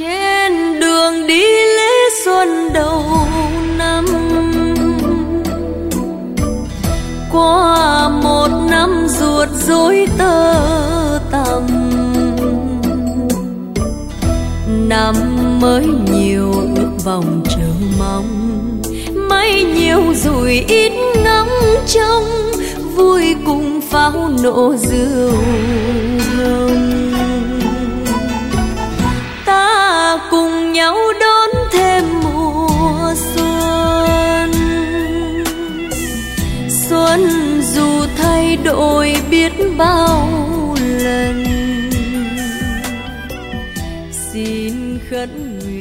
Trên đường đi lễ xuân đầu năm, qua một năm ruột rối tơ tằm, năm mới nhiều ước vọng chờ mong, may nhiều rồi ít ngóng trông, vui cùng pháo nổ rượu hồng. Ta cùng nhau đón thêm mùa xuân, xuân dù thay đổi biết bao lần, xin khấn nguyện